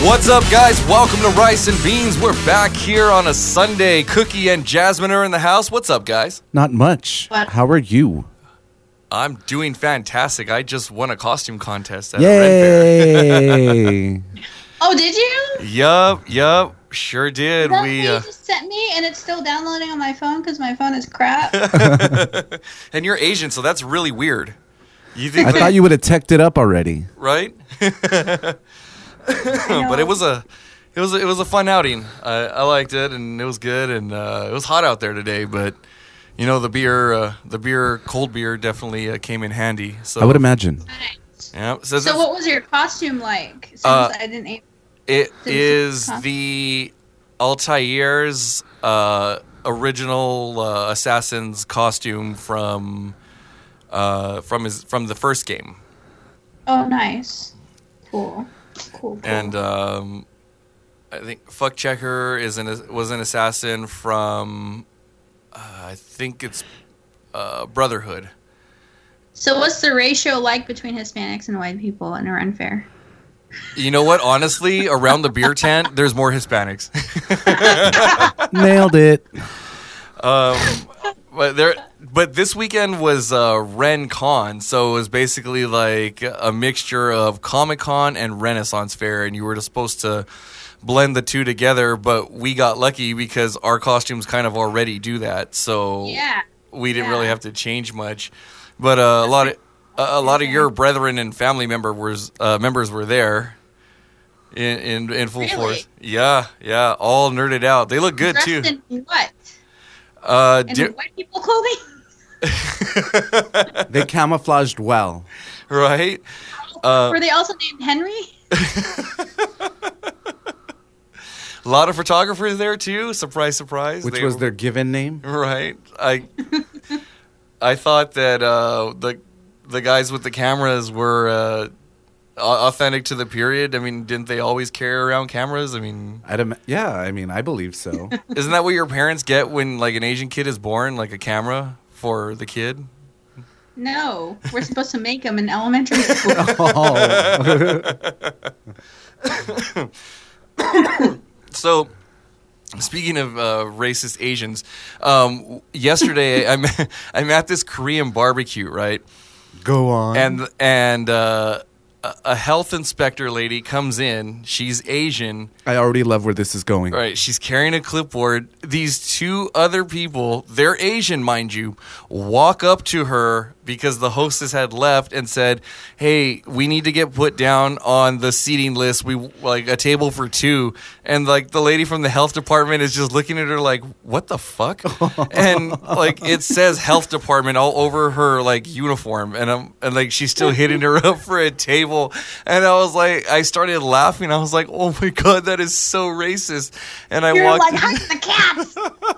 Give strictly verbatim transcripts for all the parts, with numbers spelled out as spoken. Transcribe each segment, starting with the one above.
What's up, guys? Welcome to Rice and Beans. We're back here on a Sunday. Cookie and Jasmine are in the house. What's up, guys? Not much. What? How are you? I'm doing fantastic. I just won a costume contest at a Red Fair. Yay! Oh, did you? Yup, yup. Sure did. That We thing uh, you just sent me, and it's still downloading on my phone because my phone is crap. and you're Asian, so that's really weird. You think I that, thought you would have teched it up already. right? But it was a, it was a, it was a fun outing. I, I liked it, and it was good, and uh, it was hot out there today. But you know, the beer, uh, the beer, cold beer, definitely uh, came in handy. So I would imagine. Nice. Yeah. So, So, what was your costume like? Since Uh, I didn't. Eat- It Since is it's- the Altair's uh, original uh, assassin's costume from uh, from his from the first game, oh, nice. Cool. Cool. Cool. and um, I think Fuck Checker is an was an assassin from uh, I think it's uh, Brotherhood. So, what's the ratio like between Hispanics and white people in a run fair? You know what? Honestly, around the beer tent, there's more Hispanics. Nailed it. Um, but there, but this weekend was uh, Ren Con, so it was basically like a mixture of Comic Con and Renaissance Fair, and you were supposed to blend the two together. But we got lucky because our costumes kind of already do that, so Yeah. we didn't yeah. really have to change much. But uh, a lot of a, a lot of your brethren and family member was, uh, members were there. In, in in full Really? force, yeah, yeah, all nerded out. They look good Dressed too. in what? Uh, In di- white people clothing? They camouflaged well. right? Uh, Were they also named Henry? A lot of photographers there too. Surprise, surprise. Which They was were- their given name? right. I I thought that uh, the the guys with the cameras were uh, au- authentic to the period. I mean, didn't they always carry around cameras? I mean, I'd im- yeah, I mean, I believe so. isn't that what your parents get when like an Asian kid is born, like a camera for the kid? No. We're supposed to make them in elementary school. Oh. So, speaking of uh, racist Asians, um, yesterday I'm I'm at this Korean barbecue, right? Go on. And and uh, a- a health inspector lady comes in. She's Asian, I already love where this is going. right? She's carrying a clipboard. These two other people, they're Asian, mind you, walk up to her because the hostess had left and said, "Hey, we need to get put down on the seating list. We like a table for two." And like the lady from the health department is just looking at her like, "What the fuck?" And like it says health department all over her like uniform, and I'm and like she's still hitting her up for a table. And I was like, I started laughing. I was like, "Oh my god, that is so racist!" And I You're walked. like, hunt the cats!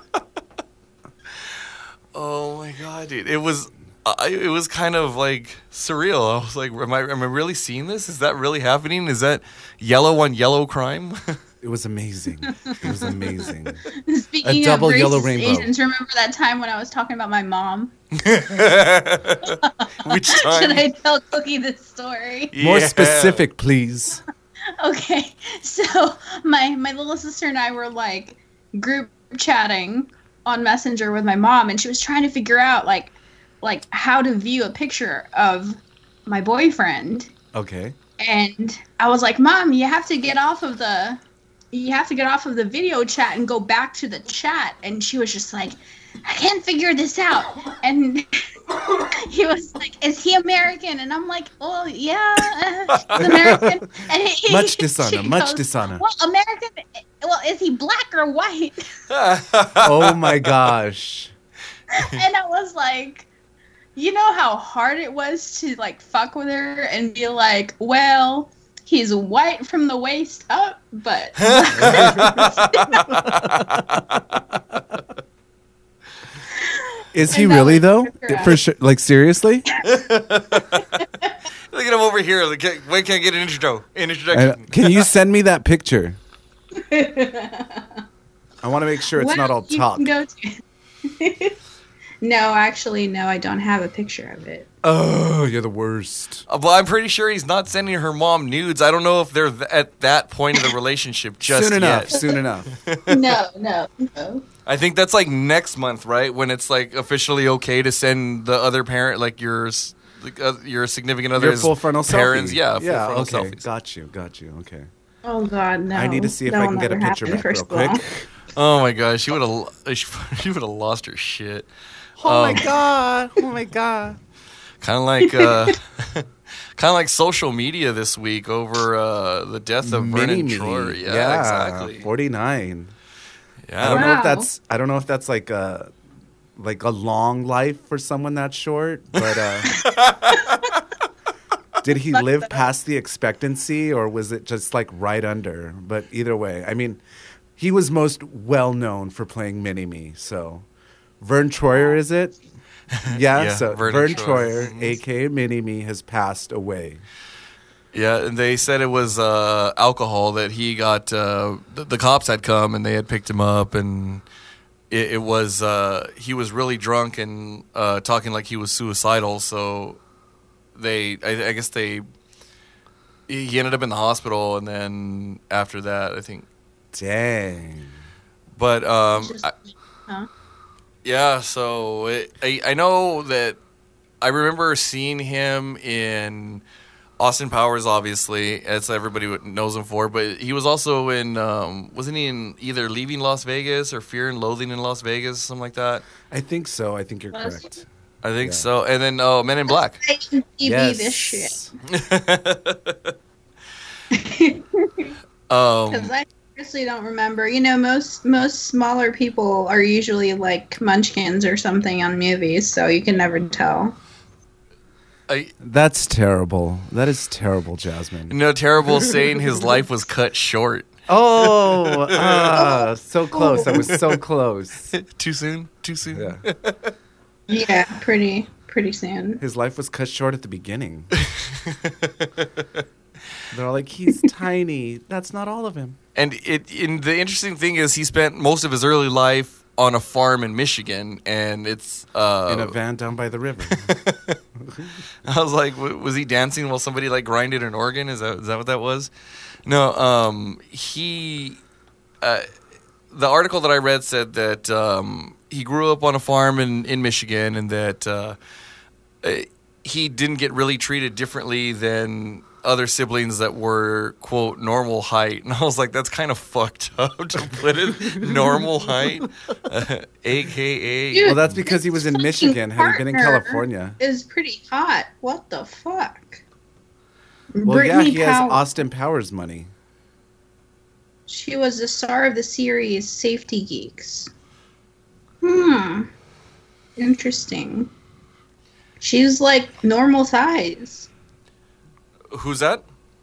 Oh my god, dude! It was, I, it was kind of like surreal. I was like, "Am I, am I really seeing this? Is that really happening? Is that yellow on yellow crime?" It was amazing. It was amazing. Speaking A double of racist yellow rainbow. Asians, remember that time when I was talking about my mom? Which Should time? I tell Cookie this story? More Yeah. specific, please. Okay, so my my little sister and I were like group chatting on Messenger with my mom, and she was trying to figure out like like how to view a picture of my boyfriend. Okay. And I was like, Mom, you have to get off of the you have to get off of the video chat and go back to the chat. And she was just like, I can't figure this out. And he was like, is he American? And I'm like, oh, yeah, uh, he's American. And he, Much dishonor, she much goes, dishonor. Well, American, well, is he black or white? Oh my gosh. And I was like, you know how hard it was to like fuck with her and be like, well, he's white from the waist up, but Is he And that really was though? correct. For sure. Like seriously? Look at him over here. Like, why can't I get an intro? An Uh, introduction. can you send me that picture? I want to make sure it's Well, not all you talk. can go to- No, actually, no, I don't have a picture of it. Oh, you're the worst. Uh, Well, I'm pretty sure he's not sending her mom nudes. I don't know if they're th- at that point of the relationship just Soon enough. yet. Soon enough. No, no, no. I think that's like next month, right? When it's like officially okay to send the other parent, like your s- like, uh, your significant Your other's full frontal parents. selfie. Yeah, full yeah. frontal Okay. selfies. Got you. Got you. Okay. Oh God, no. I need to see if That I will can get a never picture happen, back real first of all. quick. Oh my gosh, she would have she would have lost her shit. Oh my Um, god! Oh my god! Kind of like uh, kind of like social media this week over uh, the death of Vernon Mini-me. Troyer. Yeah, exactly. forty-nine. Yeah, I don't know if Wow. that's. I don't know if that's like a like a long life for someone that short, but uh, did he live past the expectancy, or was it just like right under? But either way, I mean, he was most well known for playing Mini Me. So, Vern Troyer, is it? Yeah. Yeah, so Vernon Vern Troyer. Troyer, aka Mini Me, has passed away. Yeah, and they said it was uh, alcohol that he got. Uh, the, the cops had come and they had picked him up, and it, it was uh, he was really drunk and uh, talking like he was suicidal. So they, I, I guess they, he ended up in the hospital, and then after that, I think. Dang. But um, Just- I, huh? yeah, so it, I I know that I remember seeing him in Austin Powers, obviously, as everybody knows him for, but he was also in, um, wasn't he in either Leaving Las Vegas or Fear and Loathing in Las Vegas, something like that? I think so. I think you're Was correct. I think Yeah. so. And then oh, Men in Black. I M D B this shit. um, Because I seriously don't remember. You know, most most smaller people are usually like munchkins or something on movies, so you can never tell. I, That's terrible. That is terrible, Jasmine. no, terrible saying his life was cut short. Oh, ah, so close. I was so close. Too soon? Too soon? Yeah. Yeah, pretty pretty soon. His life was cut short at the beginning. They're all like, he's tiny. That's not all of him. And it, and the interesting thing is, he spent most of his early life on a farm in Michigan, and it's uh, In a van down by the river. I was like, w- was he dancing while somebody like grinded an organ? Is that is that what that was? No, um, he. Uh, the article that I read said that um, he grew up on a farm in in Michigan, and that uh, uh, he didn't get really treated differently than other siblings that were quote normal height. And I was like, that's kind of fucked up to put it normal height, uh, aka. Dude, Well, that's because he was in fucking Michigan. Had he been in partner California? Is pretty hot. What the fuck? Well, yeah, Brittany he has Powell. Austin Powers money. She was the star of the series Safety Geeks. Hmm. Interesting. She's like normal size. Who's that?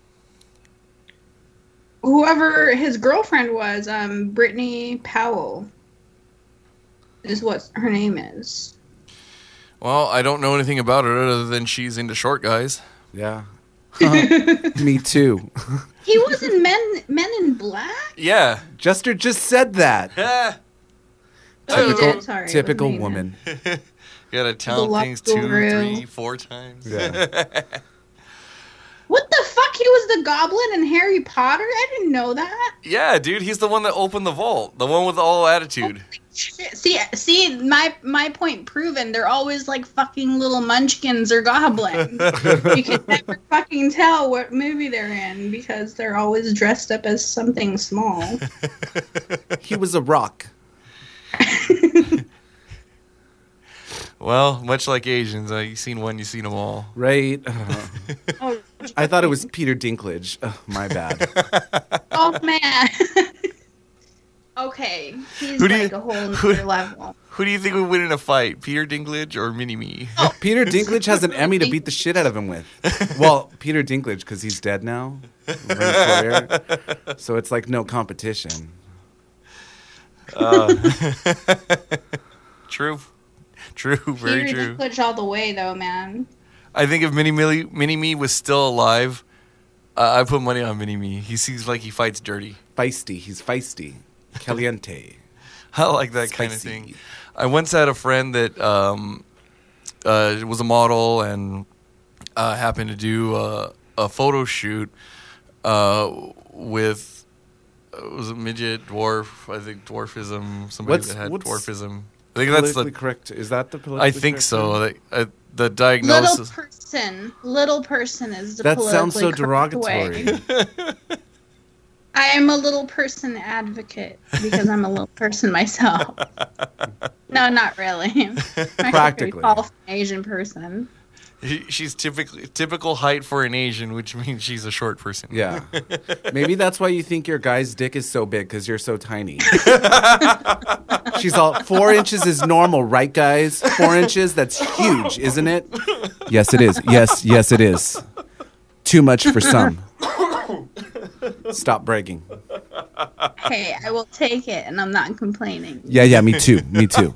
Whoever his girlfriend was, um, Brittany Powell, is what her name is. Well, I don't know anything about her other than she's into short guys. Yeah. Me too. He was in Men Men in Black. Yeah. Jester just said that. Yeah. Oh, you Typical, did? Sorry, it typical was me woman. You gotta count The things two, Guru. three, four times. Yeah. What the fuck? He was the Goblin in Harry Potter. I didn't know that. Yeah, dude, he's the one that opened the vault. The one with all attitude. Shit. See, see, my my point proven. They're always like fucking little munchkins or goblins. You can never fucking tell what movie they're in because they're always dressed up as something small. He was a rock. Well, much like Asians, uh, you've seen one, you've seen them all. Right? Uh, Oh, I thought it was Peter Dinklage. Ugh, my bad. oh man. Okay, he's Who do you- like a whole who- other level. Who do you think would win in a fight, Peter Dinklage or Mini-Me? Peter Dinklage has an Emmy to beat the shit out of him with. Well, Peter Dinklage, because he's dead now. Vern Troyer. So it's like no competition. True. True, very Peter true. Dinklage all the way, though, man. I think if Mini-Me Mini-Me was still alive, uh, I put money on Mini-Me. He seems like he fights dirty. Feisty. He's feisty. Caliente. I like that kind of Spicy. thing. I once had a friend that um, uh, was a model and uh, happened to do a, a photo shoot uh, with uh, was it midget, dwarf? I think dwarfism. Somebody What's- that had what's dwarfism. I think that's Politically the. correct. Is that the politically I think correct so. term? Like, uh, the Little diagnosis. person. Little person is the That sounds so politically correct derogatory. way. I am a little person advocate because I'm a little person myself. No, not really. I'm Practically. an Asian person. She's typically typical height for an Asian, which means she's a short person. Yeah. Maybe that's why you think your guy's dick is so big, because you're so tiny. She's all, four inches is normal, right, guys? Four inches, that's huge, isn't it? Yes, it is. Yes, yes, it is. Too much for some. Stop bragging. Hey, I will take it, and I'm not complaining. Yeah, yeah, me too. Me too.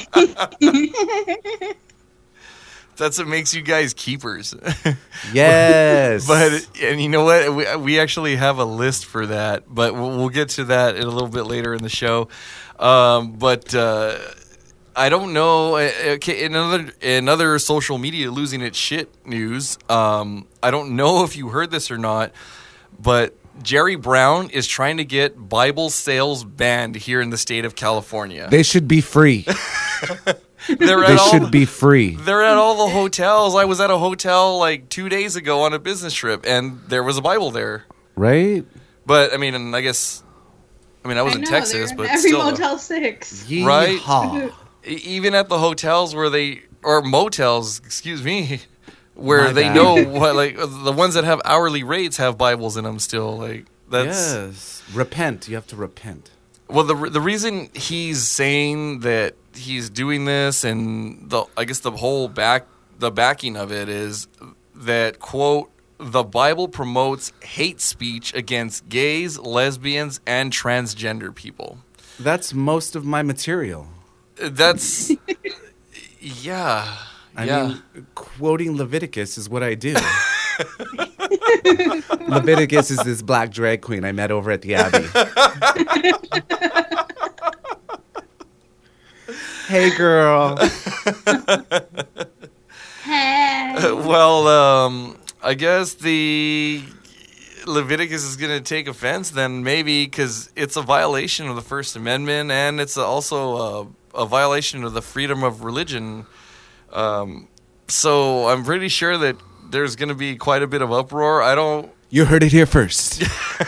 That's what makes you guys keepers. Yes. But and you know what? We, we actually have a list for that, but we'll, we'll get to that in a little bit later in the show. Um, but uh, I don't know. uh, Okay, in another in other social media losing its shit news. Um, I don't know if you heard this or not, but Jerry Brown is trying to get Bible sales banned here in the state of California. They should be free. They're at They all, should be free. They're at all the hotels. I was at a hotel like two days ago on a business trip, and there was a Bible there. Right? But I mean, and I guess, I mean, I was I in know, Texas, they're but in every still, Motel Six. Right? Yeehaw. e- even at the hotels where they or motels, excuse me, where My they bad. know what like the ones that have hourly rates have Bibles in them still. Like that's Yes. Repent. You have to repent. well, the the reason he's saying that he's doing this, and the I guess the whole back the backing of it is that, quote, the Bible promotes hate speech against gays, lesbians, and transgender people. That's most of my material. That's yeah. I yeah. mean, quoting Leviticus is what I do. Leviticus is this black drag queen I met over at the Abbey. Hey, girl. Hey. Well, um, I guess the Leviticus is going to take offense then, maybe, because it's a violation of the First Amendment, and it's also a, a violation of the freedom of religion. Um, so I'm pretty sure that there's going to be quite a bit of uproar. I don't, You heard it here first.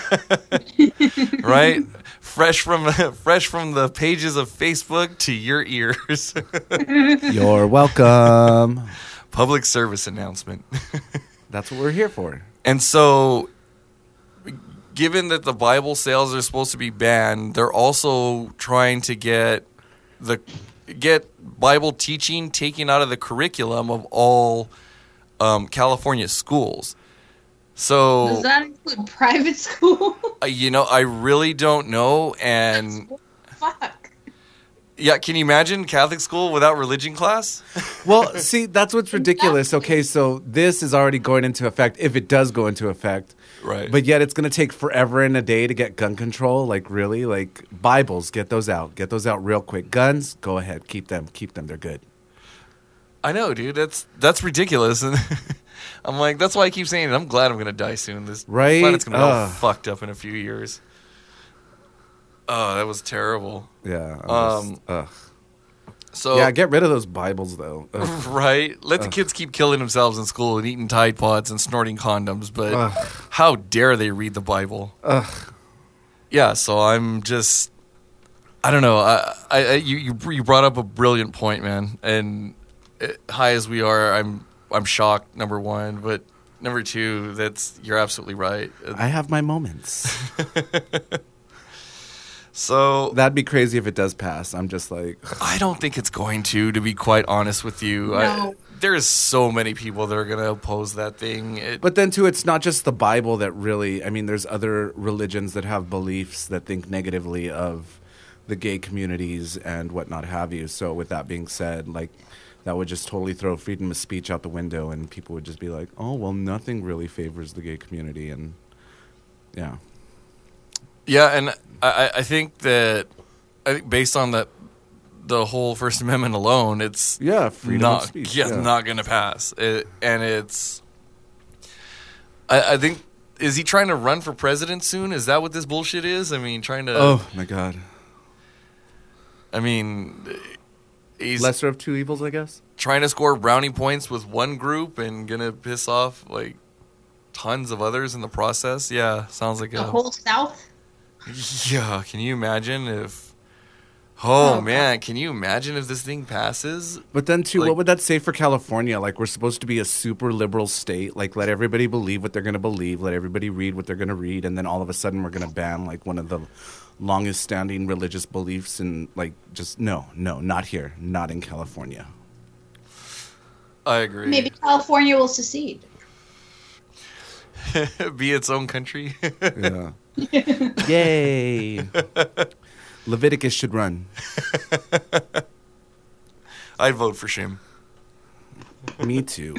right? Fresh from fresh from the pages of Facebook to your ears. You're welcome. Public service announcement. That's what we're here for. And so, given that the Bible sales are supposed to be banned, they're also trying to get the get Bible teaching taken out of the curriculum of all um, California schools. So, Does that include private school? uh, you know, I really don't know. And Fuck. yeah, can you imagine Catholic school without religion class? Well, see, that's what's ridiculous. Okay, so this is already going into effect, if it does go into effect. Right. But yet it's going to take forever and a day to get gun control. Like, really? Like, Bibles, get those out. Get those out real quick. Guns, go ahead. Keep them. Keep them. They're good. I know, dude. That's that's ridiculous. And I'm like, that's why I keep saying it. I'm glad I'm gonna die soon. This Right? planet's gonna be all Ugh. fucked up in a few years. Oh, that was terrible. Yeah. I'm Um, just- ugh. So Yeah, get rid of those Bibles, though. Ugh. right, let the Ugh. kids keep killing themselves in school and eating Tide Pods and snorting condoms, but Ugh. how dare they read the Bible? Ugh. Yeah, so I'm just, I don't know. I, I, I you, you, you brought up a brilliant point, man. And uh, high as we are, I'm, I'm shocked. Number one, but number two, that's you're absolutely right. I have my moments. So That'd be crazy if it does pass. I'm just like, I don't think it's going to. To be quite honest with you, I, No. there's so many people that are going to oppose that thing. It, but then too, it's not just the Bible that really. I mean, there's other religions that have beliefs that think negatively of the gay communities and whatnot have you. So, with that being said, like that would just totally throw freedom of speech out the window, and people would just be like, "Oh, well, nothing really favors the gay community," and yeah, Yeah, and I, I think that I think based on that the whole First Amendment alone, it's Yeah, freedom not, of speech. yeah, yeah. not going to pass. It, and it's, I, I think, is he trying to run for president soon? Is that what this bullshit is? I mean, trying to. Oh my God. I mean, he's Lesser of two evils, I guess. trying to score brownie points with one group and gonna piss off like tons of others in the process. Yeah, sounds like The a whole South. yeah. Can you imagine if? Oh, Oh, man, can you imagine if this thing passes? But then, too, Like- what would that say for California? Like, we're supposed to be a super liberal state. Like, let everybody believe what they're going to believe. Let everybody read what they're going to read. And then all of a sudden, we're going to ban, like, one of the longest standing religious beliefs. And, like, just, no, no, not here. Not in California. I agree. Maybe California will secede. Be its own country. Yeah. Yay. Leviticus should run. I'd vote for Shim. Me too.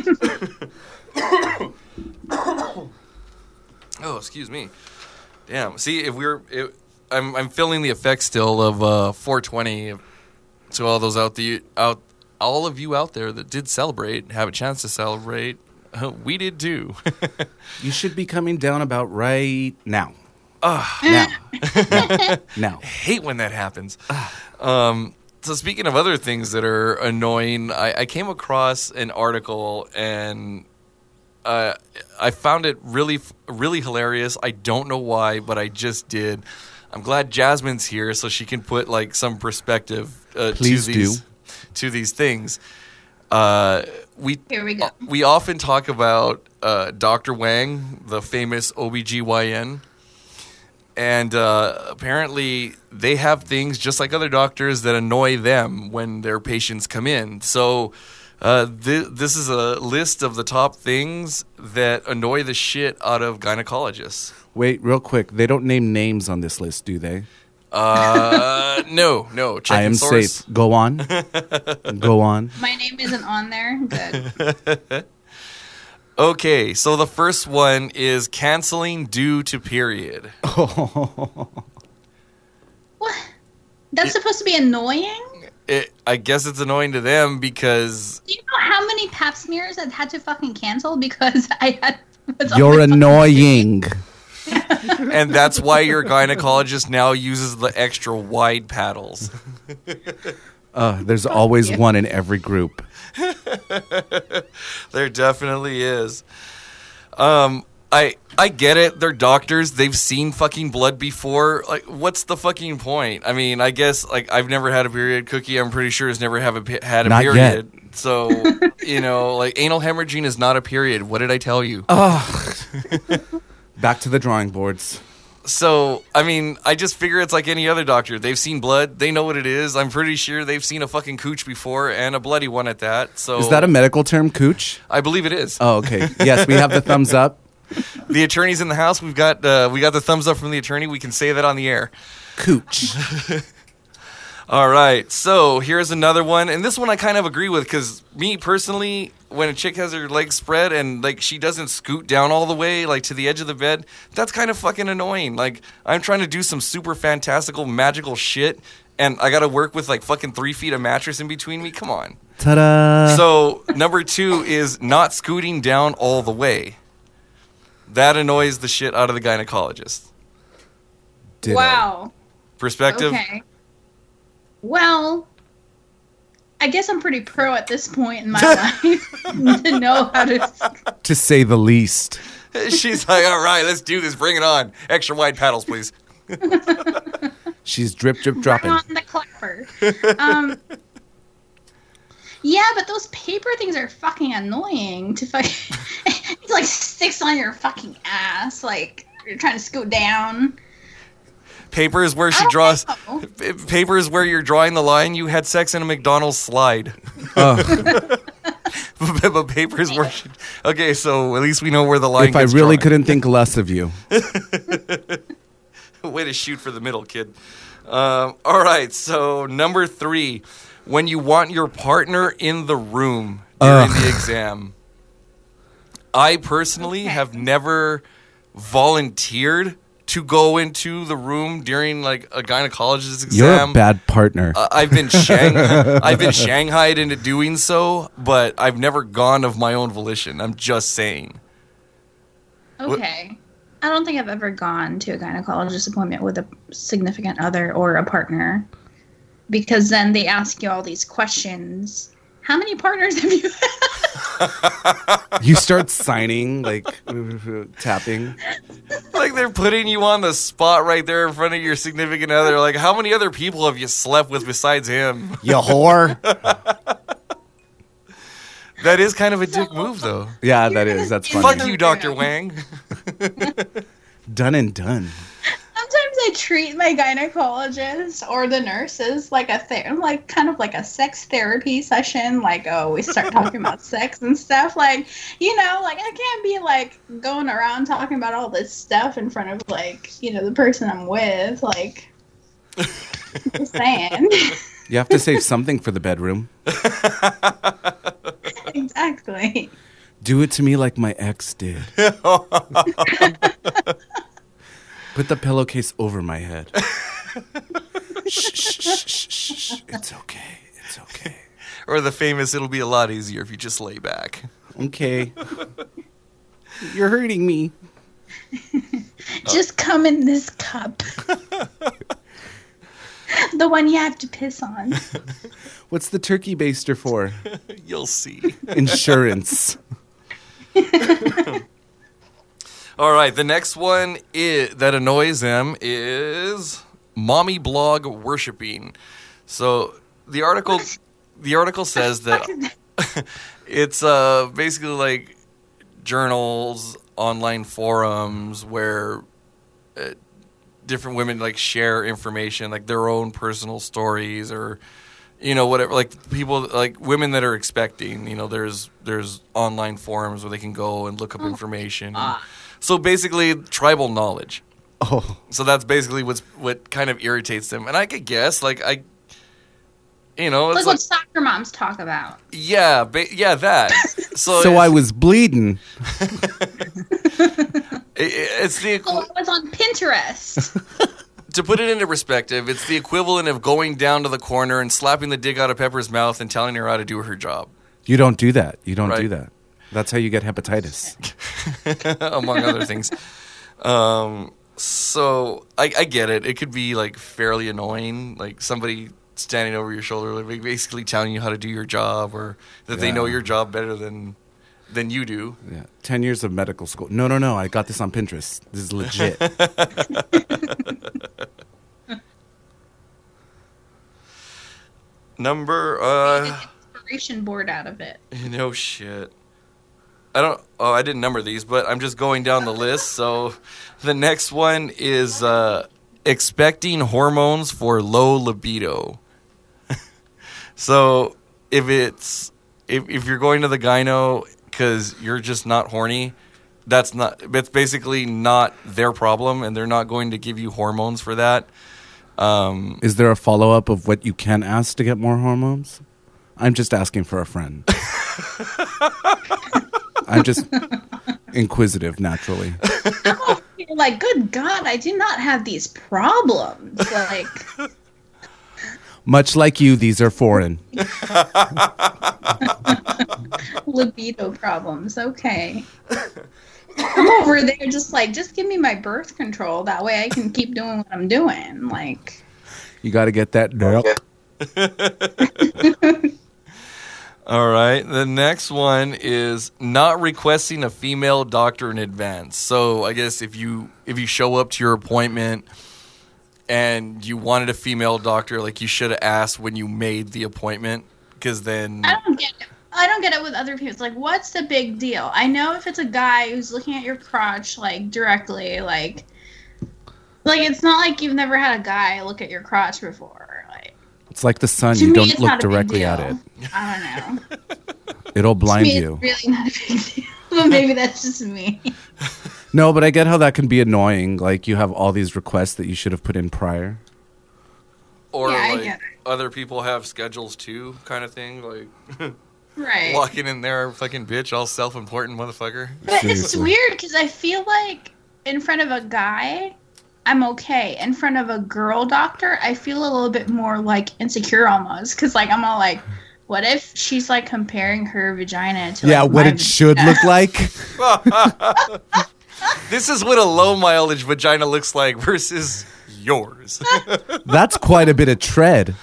Oh, excuse me. Damn. See, if we were, it, I'm I'm feeling the effects still of uh, four twenty. To all those out the out, all of you out there that did celebrate, have a chance to celebrate. We did too. You should be coming down about right now. Ah. Now. Now. Hate when that happens. Um, so speaking of other things that are annoying, I, I came across an article and uh, I found it really, really hilarious. I don't know why, but I just did. I'm glad Jasmine's here so she can put like some perspective uh, Please to these do. to these things. Uh, we Here we go. we often talk about uh, Doctor Wang, the famous O B G Y N. And uh, apparently they have things just like other doctors that annoy them when their patients come in. So uh, th- this is a list of the top things that annoy the shit out of gynecologists. Wait, real quick. They don't name names on this list, do they? Uh, no, no. Check I am source. safe. Go on. Go on. My name isn't on there. Good. Okay, so the first one is canceling due to period. What? That's supposed to be annoying? It, I guess it's annoying to them because Do you know how many pap smears I've had to fucking cancel because I had. was on You're my fucking- annoying. and that's why your gynecologist now uses the extra wide paddles. Uh, there's always Yeah. one in every group. There definitely is. Um, I I get it. They're doctors. They've seen fucking blood before. Like, what's the fucking point? I mean, I guess like I've never had a period. Cookie, I'm pretty sure has never have a, pe- had a Not period. So you know, like anal hemorrhaging is not a period. What did I tell you? Back to the drawing boards. So, I mean, I just figure it's like any other doctor. They've seen blood. They know what it is. I'm pretty sure they've seen a fucking cooch before and a bloody one at that. So Is that a medical term, cooch? I believe it is. Oh, okay. Yes, we have the thumbs up. The attorney's in the house. We've got uh, we got the thumbs up from the attorney. We can say that on the air. Cooch. All right. So here's another one, and this one I kind of agree with because me personally, when a chick has her legs spread and like she doesn't scoot down all the way like to the edge of the bed, that's kind of fucking annoying. Like I'm trying to do some super fantastical magical shit, and I got to work with like fucking three feet of mattress in between me. Come on. Ta-da. So number two is not scooting down all the way. That annoys the shit out of the gynecologist. Ditto. Wow. Perspective. Okay. Well, I guess I'm pretty pro at this point in my life to know how to. To say the least. She's like, all right, let's do this. Bring it on. Extra wide paddles, please. She's drip, drip, Bring dropping. on the clapper. Um, yeah, but those paper things are fucking annoying to fucking. It like sticks on your fucking ass, like you're trying to scoot down. Paper is where she I don't draws. know. p- Paper is where you're drawing the line. You had sex in a McDonald's slide. Ugh. But paper is where she. Okay, so at least we know where the line If I gets really drawn. couldn't think less of you. Way to shoot for the middle, kid. Um, all right, so number three, when you want your partner in the room during Ugh. the exam. I personally Okay. have never volunteered to go into the room during like a gynecologist exam. You're a bad partner. Uh, I've been shang- I've been shanghaied into doing so, but I've never gone of my own volition. I'm just saying. Okay. I don't think I've ever gone to a gynecologist appointment with a significant other or a partner, because then they ask you all these questions. How many partners have you had? You start signing, like tapping. Like they're putting you on the spot right there in front of your significant other. Like, how many other people have you slept with besides him? You whore. That is kind of a dick move, though. Yeah, that is. That's funny. Fuck you, Doctor Wang. Done and done. Sometimes I treat my gynecologist or the nurses like a ther- like kind of like a sex therapy session. Like, oh, we start talking about sex and stuff. Like, you know, like I can't be like going around talking about all this stuff in front of like, you know, the person I'm with. Like, just saying. You have to save something for the bedroom. Exactly. Do it to me like my ex did. Put the pillowcase over my head. shh, shh, shh, shh, shh. It's okay. It's okay. Or the famous, it'll be a lot easier if you just lay back. Okay. You're hurting me. Just come in this cup. The one you have to piss on. What's the turkey baster for? You'll see. Insurance. All right, the next one is, that annoys them is mommy blog worshiping. So the article, the article says that it's uh, basically like journals, online forums where uh, different women like share information, like their own personal stories or, you know, whatever, like people, like women that are expecting, you know, there's, there's online forums where they can go and look up information. And, so basically tribal knowledge. Oh. So that's basically what's, what kind of irritates them. And I could guess, like, I, you know, it's like, like what soccer moms talk about. Yeah, ba- yeah, that. So, So I was bleeding. it, it's the, Oh, I was on Pinterest. to put it into perspective, it's the equivalent of going down to the corner and slapping the dick out of Pepper's mouth and telling her how to do her job. You don't do that. You don't Right. do that. That's how you get hepatitis. Among other things. Um, so I, I get it. It could be like fairly annoying, like somebody standing over your shoulder, like basically telling you how to do your job, or that they Yeah. know your job better than than you do. Yeah. Ten years of medical school. No, no, no. I got this on Pinterest. This is legit. Number uh, Made an inspiration board out of it. no shit. I don't. Oh, I didn't number these, but I'm just going down the list. So, the next one is uh, expecting hormones for low libido. So, if it's if if you're going to the gyno because you're just not horny, that's not. It's basically not their problem, and they're not going to give you hormones for that. Um, Is there a follow up of what you can ask to get more hormones? I'm just asking for a friend. I'm just inquisitive naturally. Oh, you're like, good God, I do not have these problems. Like, Much like you, these are foreign. libido problems. Okay. I'm over there just like, just give me my birth control. That way I can keep doing what I'm doing. Like, You got to get that milk. All right. The next one is not requesting a female doctor in advance. So I guess if you if you show up to your appointment and you wanted a female doctor, like you should have asked when you made the appointment, because then I don't get it. I don't get it with other people. It's like, what's the big deal? I know if it's a guy who's looking at your crotch, like, directly, like, like it's not like you've never had a guy look at your crotch before. Like, It's like the sun. to You me, don't it's look not a big directly at deal. it. I don't know. It'll To blind me, you. it's really not a big deal. But maybe that's just me. No, but I get how that can be annoying. Like you have all these requests that you should have put in prior. or Yeah, I like get it. other people have schedules too, kind of thing. Like Right. walking in there, fucking bitch, all self-important motherfucker. But it's Seriously. weird because I feel like in front of a guy, I'm okay. In front of a girl doctor, I feel a little bit more like insecure almost, because like I'm all like, what if she's like comparing her vagina to yeah, like, what my it should vagina? look like. This is what a low mileage vagina looks like versus yours. That's quite a bit of tread.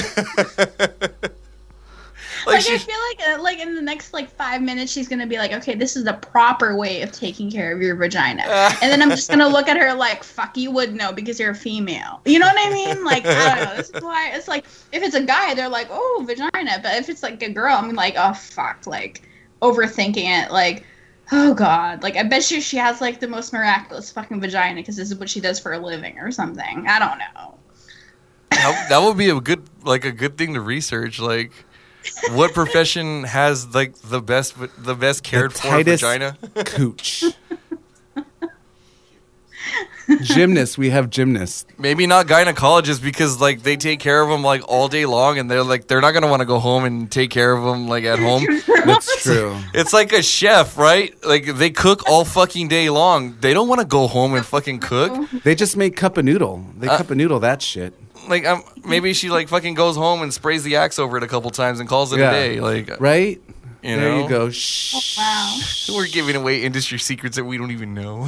Like, she- I feel like uh, like in the next like five minutes she's gonna be like, okay, this is the proper way of taking care of your vagina, and then I'm just gonna look at her like, fuck, you would know because you're a female. You know what I mean? Like, I don't know. This is why it's like if it's a guy, they're like, oh, vagina, but if it's like a girl, I'm like, oh fuck, like overthinking it, like. Oh god, like I bet you she has like the most miraculous fucking vagina because this is what she does for a living or something. I don't know. that, that would be a good like a good thing to research. Like, what profession has like the best the best cared The for tightest vagina? Cooch. Gymnasts, we have gymnasts. Maybe not gynecologists because like they take care of them like all day long, and they're like they're not gonna want to go home and take care of them like at home. That's true. It's like a chef, right? Like they cook all fucking day long. They don't want to go home and fucking cook. They just make cup of noodle. They Uh, cup of noodle that shit. Like um, maybe she like fucking goes home and sprays the axe over it a couple times and calls it Yeah. a day. Like Right? you there know, you go. Shh. Wow. we're giving away industry secrets that we don't even know.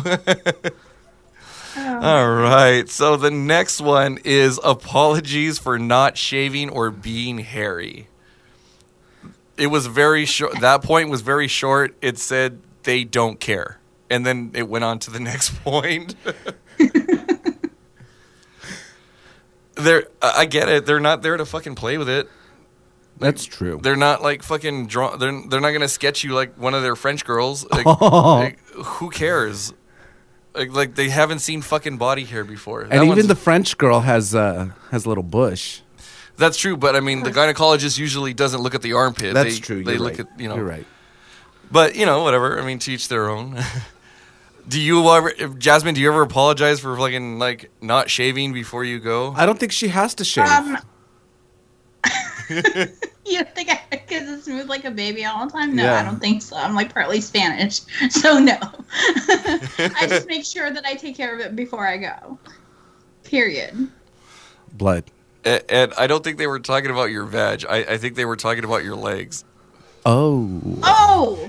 All right. So the next one is apologies for not shaving or being hairy. It was very short. That point was very short. It said they don't care. And then it went on to the next point. They're, I get it. They're not there to fucking play with it. That's true. They're not like fucking draw. They're they're not gonna sketch you like one of their French girls. Like, Oh. like, who cares? Like, like they haven't seen fucking body hair before. That And even one's- the French girl has uh, has a little bush. that's true. But I mean, the gynecologist usually doesn't look at the armpit. That's they, true. They You're look right. at you know. You're right. But you know, whatever. I mean, to each their own. Do you ever, if, Jasmine? Do you ever apologize for fucking like not shaving before you go? I don't think she has to shave. Um, you don't think I kiss it smooth like a baby all the time? No, Yeah. I don't think so. I'm like partly Spanish, so no. I just make sure that I take care of it before I go. Period. Blood. And, and I don't think they were talking about your veg. I, I think they were talking about your legs. Oh. Oh!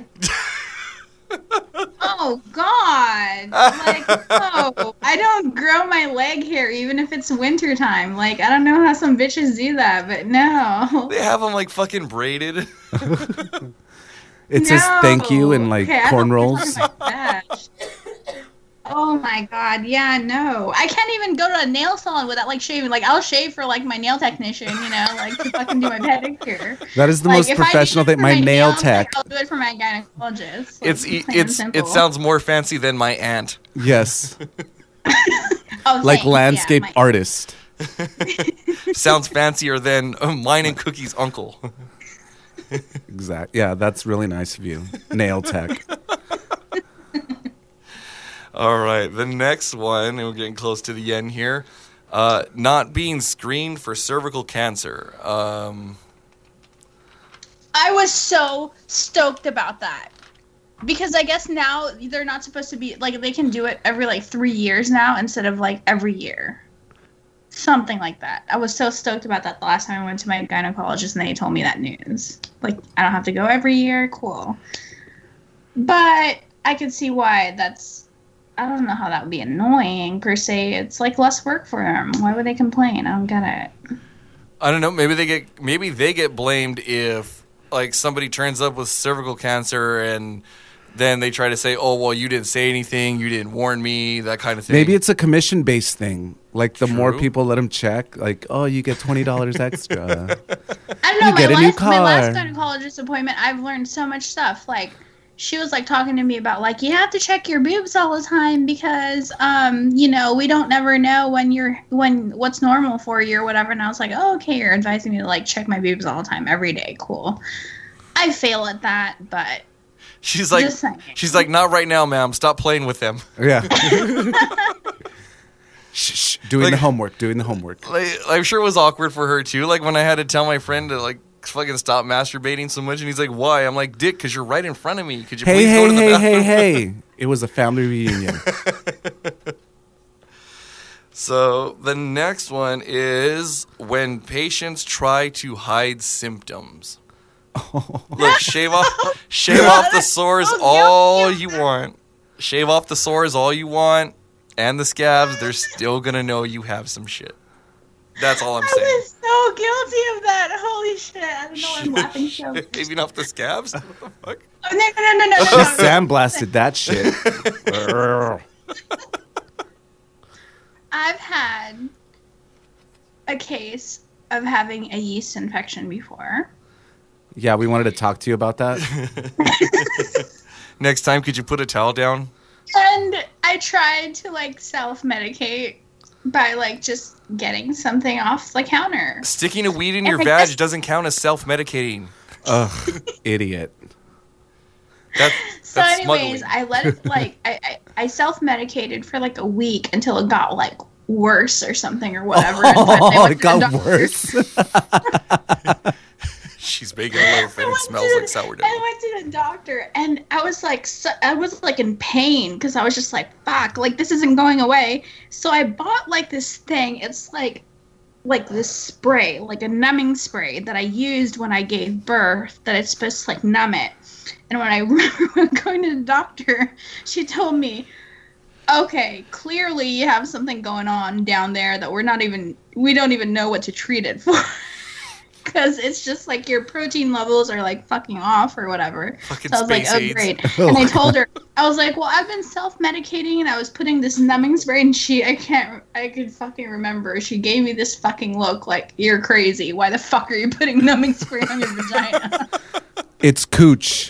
Oh, God. Like, no. I don't grow my leg hair even if it's wintertime. Like, I don't know how some bitches do that, but no. They have them like fucking braided. It says No. thank you in like Okay, I don't cornrows. wanna talk about that. Oh my god, yeah, no. I can't even go to a nail salon without like shaving. Like I'll shave for like my nail technician, you know, like to fucking do my pedicure. That is the Like, most if I do professional it thing. for My nail nails, tech. like, I'll do it for my gynecologist. Like, It's e- plain and it's simple. it sounds more fancy than my aunt. Yes. Oh, Like thanks. landscape Yeah, my- artist. Sounds fancier than uh, mine and Cookie's uncle. Exact. Yeah, that's really nice of you. Nail tech. All right, the next one, and we're getting close to the end here. Uh, not being screened for cervical cancer. Um, I was so stoked about that. Because I guess now they're not supposed to be like they can do it every like three years now instead of like every year. Something like that. I was so stoked about that the last time I went to my gynecologist and they told me that news. Like I don't have to go every year, cool. But I could see why that's I don't know how that would be annoying per se. It's like less work for them. Why would they complain? I don't get it. I don't know. Maybe they get maybe they get blamed if like somebody turns up with cervical cancer and then they try to say, "Oh, well, you didn't say anything. You didn't warn me." That kind of thing. Maybe it's a commission based thing. Like the more True. people let them check, like, oh, you get twenty dollars extra. I don't know. You My get a new last, my last car. gynecologist appointment, I've learned so much stuff. Like, she was like talking to me about like you have to check your boobs all the time because, um, you know, we don't never know when you're when what's normal for you or whatever. And I was like, oh, okay, you're advising me to like check my boobs all the time, every day. Cool. I fail at that, but she's like, just saying. she's like, "Not right now, ma'am. Stop playing with them." Yeah. shh, shh, doing Like- the homework. Doing the homework. Like, I'm sure it was awkward for her too. Like when I had to tell my friend to like fucking stop masturbating so much, and he's like, "Why?" I'm like, "Dick, because you're right in front of me. Could you Hey, please go hey, to the hey, bathroom?" hey, hey! It was a family reunion. So the next one is when patients try to hide symptoms. Look, shave off, shave off the sores all you want. Shave off the sores all you want, and the scabs. They're still gonna know you have some shit. That's all I'm saying. I was so guilty of that. Holy shit! I don't know why I'm laughing so. Shaving off the scabs? What the fuck? Oh, no, no, no, no, no, She no, no. sandblasted that shit. I've had a case of having a yeast infection before. Yeah, we wanted to talk to you about that. Next time, could you put a towel down? And I tried to like self-medicate by like just getting something off the counter. Sticking a weed in your I vag guess- doesn't count as self-medicating. Ugh, idiot. That, So that's anyways, smuggling. I let it like I, I, I self-medicated for like a week until it got like worse or something or whatever. And then I Oh, went it to the got doctor. worse. She's baking a loaf and I it went smells to- like sourdough. I went to the doctor and I was like, so, I was like in pain because I was just like, fuck, like this isn't going away. So I bought like this thing. It's like, like this spray, like a numbing spray that I used when I gave birth. That it's supposed to like numb it. And when I remember when going to the doctor, she told me, okay, clearly you have something going on down there that we're not even, we don't even know what to treat it for. Because it's just like your protein levels are like fucking off or whatever. Fucking so I was like, space oh, aids. great. And I told her, I was like, well, I've been self-medicating and I was putting this numbing spray and she, I can't, I could fucking remember. She gave me this fucking look like, you're crazy. Why the fuck are you putting numbing spray on your vagina? It's cooch.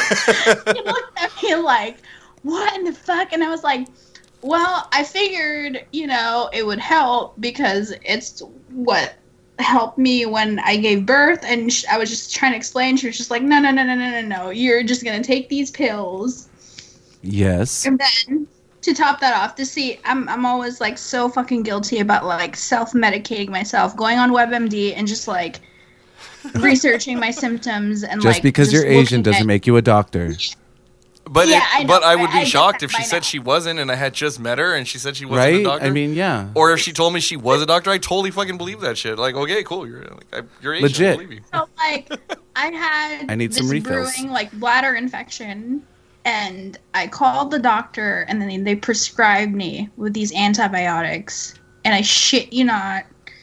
He looked at me like, what in the fuck? And I was like, well, I figured, you know, it would help because it's what helped me when I gave birth. And sh- I was just trying to explain. She was just like, no, no, no, no, no, no, no. You're just going to take these pills. Yes. And then to top that off, to see, I'm, I'm always like so fucking guilty about like self-medicating myself, going on WebMD and just like researching my symptoms and Just like because you're Asian looking doesn't at- make you a doctor. But Yeah, it, I know. but I would be I- I get shocked that. if she I said know. she wasn't and I had just met her and she said she wasn't a Right? doctor. I mean, yeah. or if she told me she was a doctor, I totally fucking believe that shit. Like, okay, cool, you're like, I, you're Asian, Legit. I believe you. So like I had I need this some refills. brewing like bladder infection and I called the doctor and then they prescribed me with these antibiotics and I shit you not,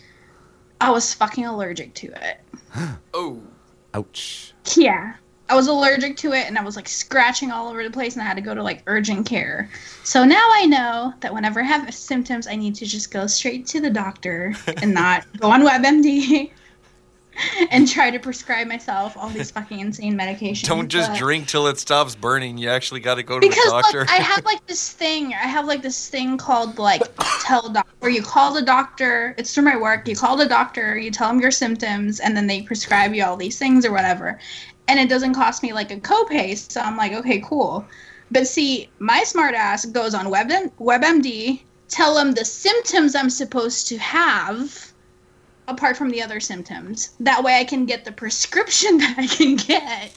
I was fucking allergic to it. Oh, Ouch. Yeah. I was allergic to it and I was like scratching all over the place and I had to go to like urgent care. So now I know that whenever I have symptoms, I need to just go straight to the doctor and not go on WebMD and try to prescribe myself all these fucking insane medications. don't just But- drink till it stops burning. You actually got to go to Because the doctor. look, I have like this thing. I have like this thing called like teledoc, where you call the doctor. It's through my work. You call the doctor. You tell them your symptoms, and then they prescribe you all these things or whatever. And it doesn't cost me like a copay. So I'm like, okay, cool. But see, my smart ass goes on Web WebMD, tell them the symptoms I'm supposed to have, apart from the other symptoms. That way I can get the prescription that I can get.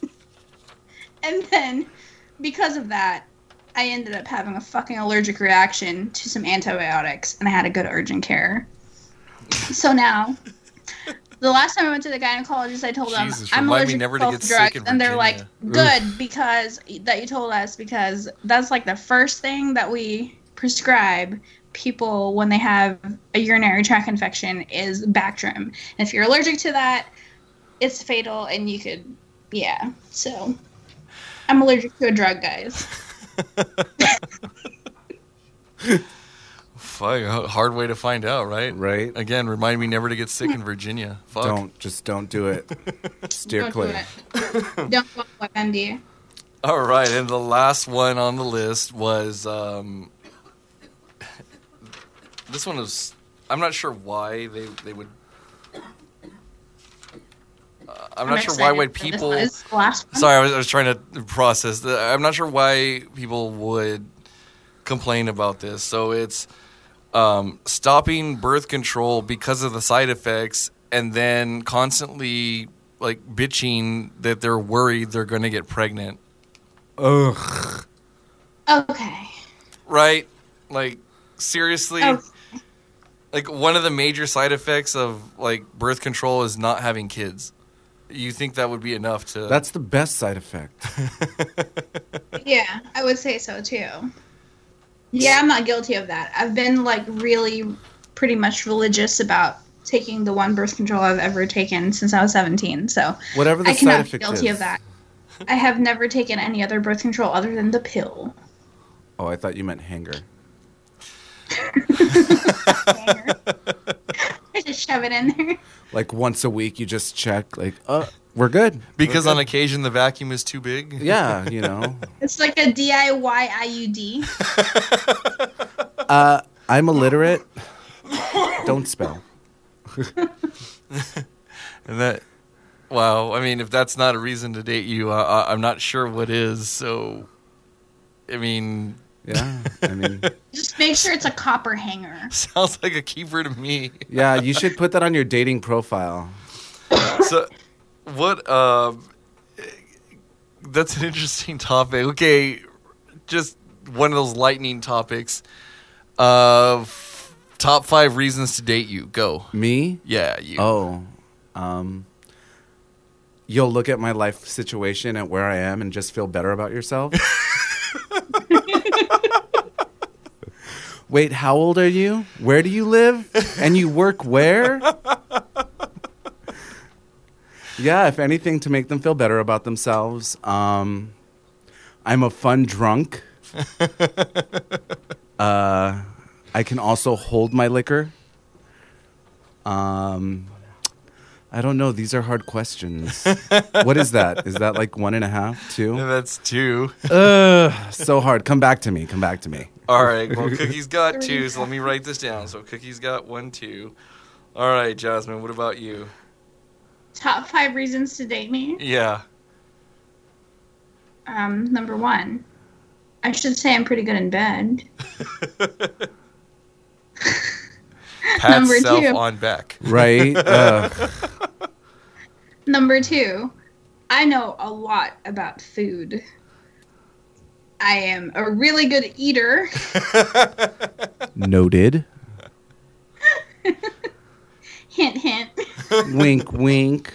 And then, because of that, I ended up having a fucking allergic reaction to some antibiotics, and I had to go to urgent care. So now, the last time I went to the gynecologist, I told them Jesus, I'm remind me allergic never to to both get sick drugs, in and they're like, Virginia. "Good, because that you told us, because that's like the first thing that we prescribe people when they have a urinary tract infection is Bactrim. And if you're allergic to that, it's fatal, and you could, yeah. So I'm allergic to a drug, guys. Fuck, a hard way to find out, right? Right. Again, remind me never to get sick in Virginia. Fuck. Don't. Just don't do it. Steer Don't clear. do it. Don't go on WebMD. All right, and the last one on the list was um, this one was. I'm not sure why they they would. Uh, I'm, not sure why excited would for this people. one. This is the last one. Sorry, I was, I was trying to process. The, I'm not sure why people would complain about this. So it's um, stopping birth control because of the side effects, and then constantly like bitching that they're worried they're going to get pregnant. Ugh. Okay. Right? Like seriously? Oh. Like one of the major side effects of like birth control is not having kids. You think that would be enough to? That's the best side effect. Yeah, I would say so too. Yeah, I'm not guilty of that. I've been like really pretty much religious about taking the one birth control I've ever taken since I was seventeen. So Whatever the I side cannot be effect guilty is. of that. I have never taken any other birth control other than the pill. Oh, I thought you meant hanger. I just shove it in there. Like once a week, you just check. Like, uh, we're good. Because We're on good. occasion the vacuum is too big. Yeah, you know. It's like a D I Y I U D. Uh, I'm illiterate. Don't spell. And that, wow. I mean, if that's not a reason to date you, uh, I'm not sure what is. So, I mean, Yeah, I mean, Just make sure it's a copper hanger. sounds like a keeper to me. yeah, you should put that on your dating profile. So, what? Um, that's an interesting topic. Okay, just one of those lightning topics. Uh, f- top five reasons to date you. Go. Me? Yeah, you. Oh, um, you'll look at my life situation and where I am and just feel better about yourself. Wait, how old are you? Where do you live? And you work where? Yeah, if anything, to make them feel better about themselves. Um, I'm a fun drunk. uh, I can also hold my liquor. Um, I don't know. These are hard questions. What is that? Is that like one and a half, two? That's two. Ugh, so hard. Come back to me. Come back to me. All right. Well, Cookie's got two, so let me write this down. So Cookie's got one, two. All right, Jasmine. What about you? Top five reasons to date me. Yeah. Um, number one, I should say I'm pretty good in bed. Pat Number self two. on back. Right? Uh, Number two, I know a lot about food. I am a really good eater. noted. Hint, hint. Wink, wink.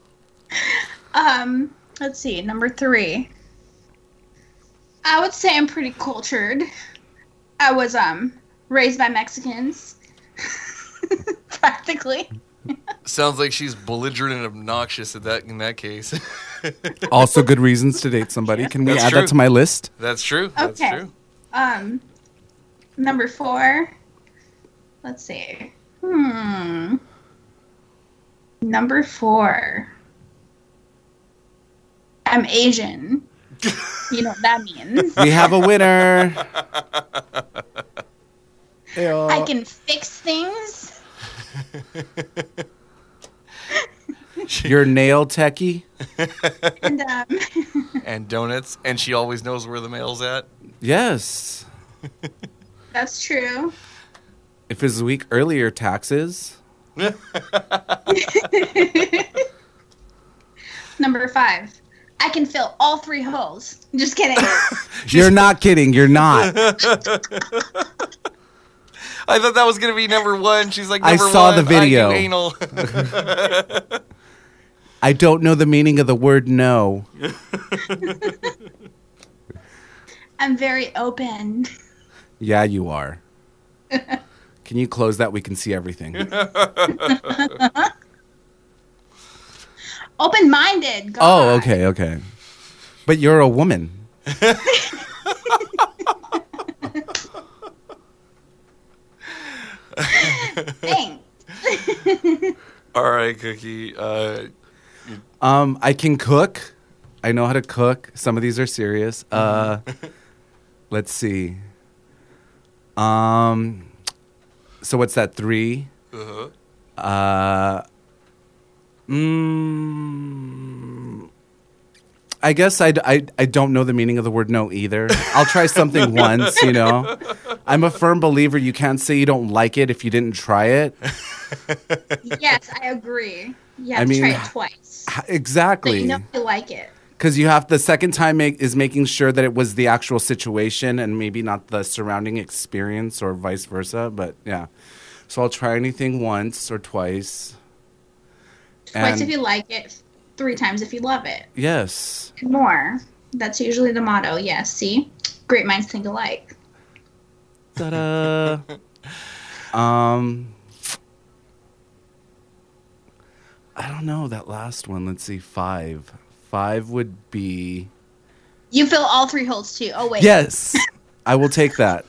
Um, let's see. Number three, I would say I'm pretty cultured. I was um raised by Mexicans, practically. Sounds like she's belligerent and obnoxious at that in that case. Also good reasons to date somebody. Can we That's add true. that to my list? That's true. That's Okay. true. Um, number four. Let's see. Hmm. Number four. I'm Asian. You know what that means. We have a winner. I can fix things. You're nail techie? And um, And donuts. And she always knows where the mail's at. Yes. that's true. If it's a week earlier, taxes. Number five. I can fill all three holes. Just kidding. You're not kidding. You're not. I thought that was going to be number one. She's like, I number saw one, the video. I do anal. I don't know the meaning of the word no. I'm very open. Yeah, you are. Can you close that? We can see everything. Open-minded. God. Oh, okay, okay. But you're a woman. Thanks. All right, Cookie. Uh, Um, I can cook. I know how to cook. Some of these are serious. Uh, let's see. Um, so what's that? Three. uh-huh. Uh, mm, I guess I, I, I don't know the meaning of the word no either. I'll try something once, you know. I'm a firm believer you can't say you don't like it if you didn't try it. Yes, I agree. You have I to mean, try it twice. So Exactly. you know you like it. Because you have the second time make, is making sure that it was the actual situation and maybe not the surrounding experience or vice versa. But yeah. So I'll try anything once or twice. Twice And- if you like it, three times if you love it. Yes. And more. That's usually the motto. Yes, see? Great minds think alike. Ta-da. um, I don't know, that last one. Let's see, five. Five would be... You fill all three holes too. Oh, wait. Yes, I will take that.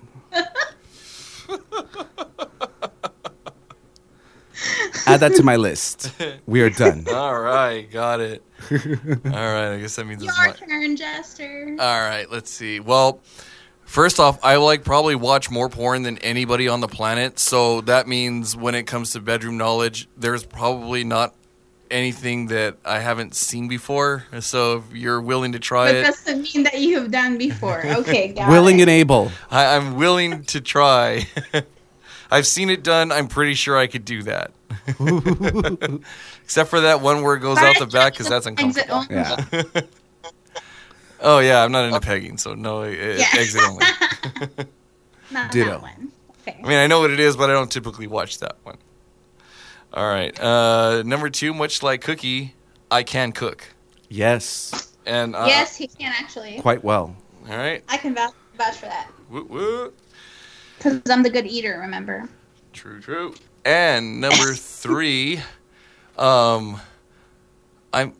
Add that to my list. We are done. All right, got it. All right, I guess that means it's Your my... turn, Jester. All right, let's see. Well, first off, I like probably watch more porn than anybody on the planet. So that means when it comes to bedroom knowledge, there's probably not anything that I haven't seen before. So if you're willing to try But it, that doesn't mean that you have done before. Okay, got Willing it. and able. I, I'm willing to try. I've seen it done. I'm pretty sure I could do that. Except for that one where it goes out the back because that's Exit uncomfortable. only. Yeah. Oh, yeah, I'm not into pegging, so no, it, Yeah. exit only. Not Ditto. that one. Okay. I mean, I know what it is, but I don't typically watch that one. All right. Uh, number two, much like Cookie, I can cook. Yes, And uh, Yes, he can actually. quite well. All right. I can vouch, vouch for that. Woo, woo. Because I'm the good eater, remember? True, true. And number three, um, I'm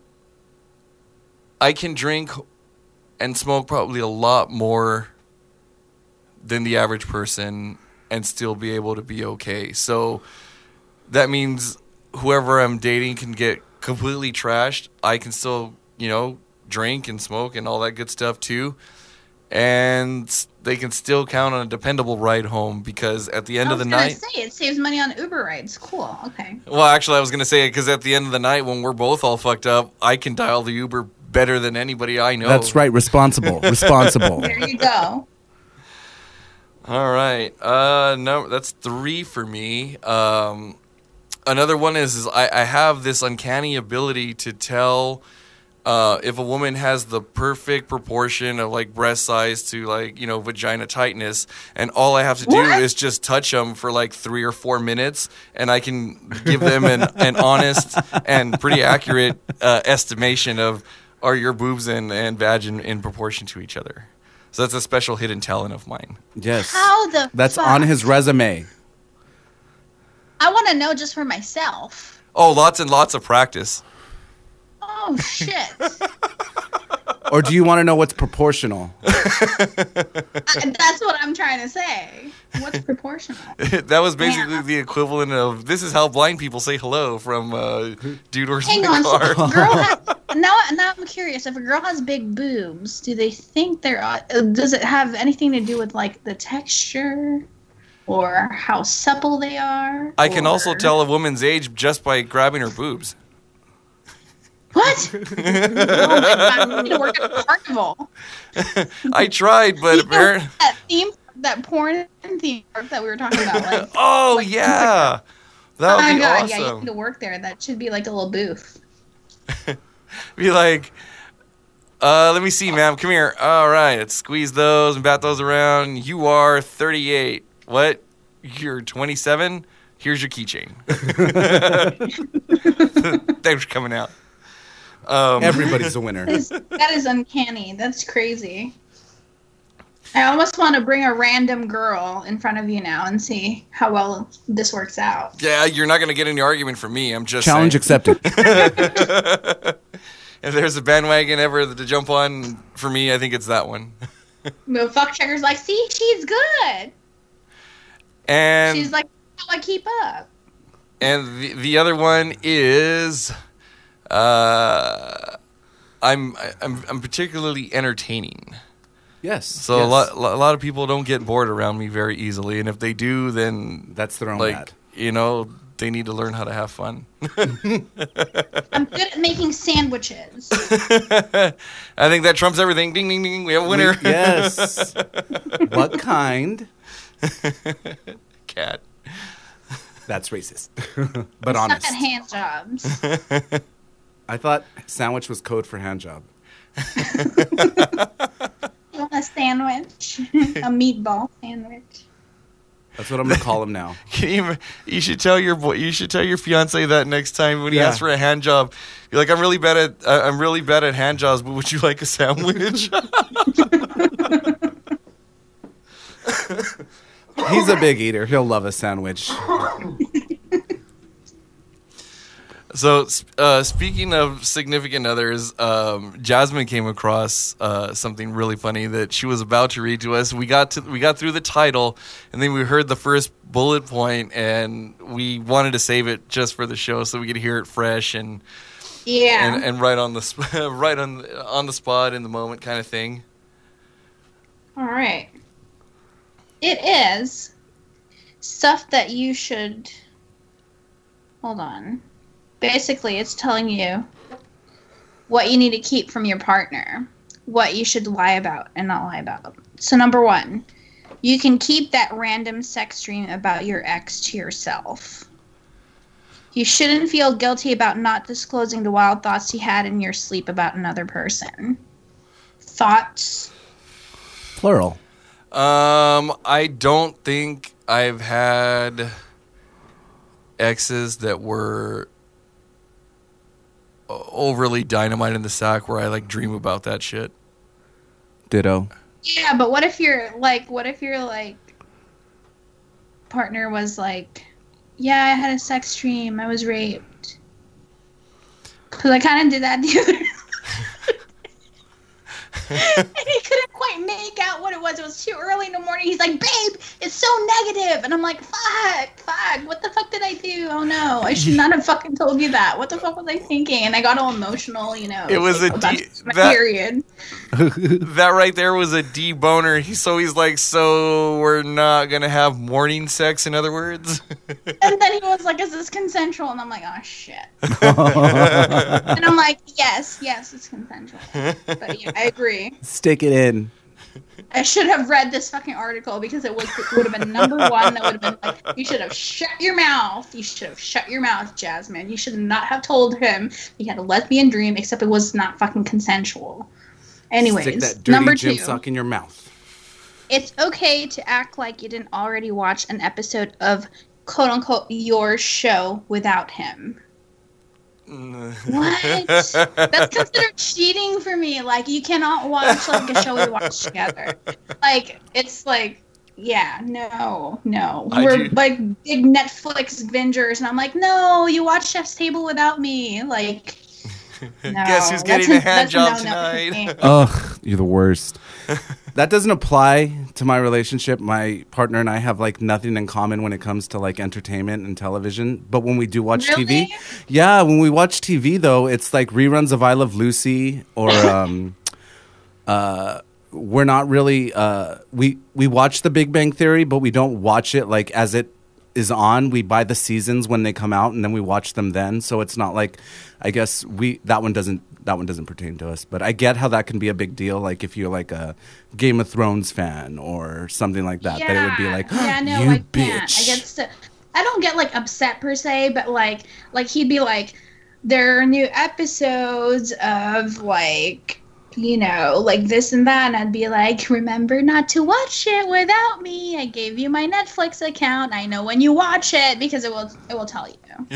I can drink and smoke probably a lot more than the average person and still be able to be okay. So that means whoever I'm dating can get completely trashed. I can still, you know, drink and smoke and all that good stuff too. And they can still count on a dependable ride home because at the end I of was the gonna night... say, it saves money on Uber rides. Cool, okay. Well, actually, I was going to say it because at the end of the night when we're both all fucked up, I can dial the Uber better than anybody I know. That's right. Responsible. Responsible. There you go. All right. Uh, no, that's three for me. Um, another one is, is I, I have this uncanny ability to tell uh, if a woman has the perfect proportion of like breast size to like, you know, vagina tightness. And all I have to do What? is just touch them for like three or four minutes. And I can give them an, an honest and pretty accurate uh, estimation of are your boobs and, and vag in, in proportion to each other. So that's a special hidden talent of mine. Yes. How the That's fuck? on his resume. I want to know just for myself. Oh, lots and lots of practice. Oh, shit. Or do you want to know what's proportional? I, that's what I'm trying to say. What's proportional? That was basically Yeah. the equivalent of this is how blind people say hello from uh, Dude Horse in Hang on. the So Car. if a girl has, now, now I'm curious. If a girl has big boobs, do they think they're... Uh, does it have anything to do with, like, the texture? Or how supple they are? I can also Or- tell a woman's age just by grabbing her boobs. What? Oh my God, we need to work at a carnival. I tried, but You know, apparently... that theme, that porn theme park that we were talking about. Like, Oh, like- yeah. That oh would my be God, yeah, you awesome. need to work there. That should be like a little booth. Be like, uh, let me see, ma'am. Come here. All right. Let's squeeze those and bat those around. You are thirty-eight. What? You're twenty-seven? Here's your keychain. Thanks for coming out. Um, Everybody's a winner. That is, that is uncanny. That's crazy. I almost want to bring a random girl in front of you now and see how well this works out. yeah, you're not going to get any argument from me. I'm just Challenge saying. accepted. If there's a bandwagon ever to jump on for me, I think it's that one. The fuck checker's like, see, she's good. And She's like, how I keep up. and the the other one is, uh, I'm I'm I'm particularly entertaining. Yes. So yes. a lot a lot of people don't get bored around me very easily, and if they do, then That's their own like bad. you know they need to learn how to have fun. I'm good at making sandwiches. I think that trumps everything. Ding ding ding. We have a winner. We- yes. What kind? Cat. That's racist. But Suck honest. at hand jobs. I thought sandwich was code for hand job. You want a sandwich? A meatball sandwich. That's what I'm gonna call him now. Can you, you should tell your boy. You should tell your fiance that next time when he Yeah. asks for a hand job. You're like, I'm really bad at uh, I'm really bad at hand jobs, but would you like a sandwich? He's a big eater. He'll love a sandwich. So, uh, speaking of significant others, um, Jasmine came across uh, something really funny that she was about to read to us. We got to we got through the title, and then we heard the first bullet point, and we wanted to save it just for the show so we could hear it fresh and Yeah. and, and right on the sp- right on on the spot in the moment kind of thing. All right. It is stuff that you should. Hold on. Basically, it's telling you what you need to keep from your partner, what you should lie about and not lie about. So, number one, you can keep that random sex dream about your ex to yourself. You shouldn't feel guilty about not disclosing the wild thoughts you had in your sleep about another person. Thoughts? Plural. Um, I don't think I've had exes that were overly dynamite in the sack where I like dream about that shit. Ditto. Yeah, but what if you're like, what if your like partner was like, yeah, I had a sex dream, I was raped. Because I kind of did that the other and he couldn't quite make out what it was. It was too early in the morning. He's like, babe, it's so negative. And I'm like, fuck, fuck, what the fuck did I do? Oh no, I should not have fucking told you that. What the fuck was I thinking? And I got all emotional, you know. It was like, a oh, that's de- my that- period. That right there was a deboner. He so he's like, so we're not gonna have morning sex. In other words, And then he was like, is this consensual? And I'm like, oh shit. And I'm like, yes, yes, it's consensual. But yeah, I agree. Stick it in. I should have read this fucking article because it was it would have been number one. That would have been like, you should have shut your mouth. You should have shut your mouth, Jasmine. You should not have told him he had a lesbian dream, except it was not fucking consensual. Anyways, Stick that dirty number gym two. sock in your mouth. It's okay to act like you didn't already watch an episode of quote unquote your show without him. What? That's considered cheating for me. Like, you cannot watch like a show we watch together. Like, it's like, yeah, no, no. I We're do- like big Netflix bingers, and I'm like, no, you watch Chef's Table without me. Like, no. Guess who's That's getting a that's hand job no-no for me. tonight? Ugh, you're the worst. That doesn't apply to my relationship. My partner and I have like nothing in common when it comes to like entertainment and television. But when we do watch T V, Really? yeah, when we watch T V though, it's like reruns of I Love Lucy or um, uh, we're not really uh, we we watch The Big Bang Theory, but we don't watch it like as it is on. We buy the seasons when they come out and then we watch them then. So it's not like, I guess we that one doesn't that one doesn't pertain to us. But I get how that can be a big deal. Like if you're like a Game of Thrones fan or something like that, that it would be like, yeah, no, you I bitch. can't. I get st- I don't get like upset per se, but like like he'd be like, there are new episodes of like, you know, like this and that, and I'd be like, remember not to watch it without me. I gave you my Netflix account. I know when you watch it because it will it will tell you.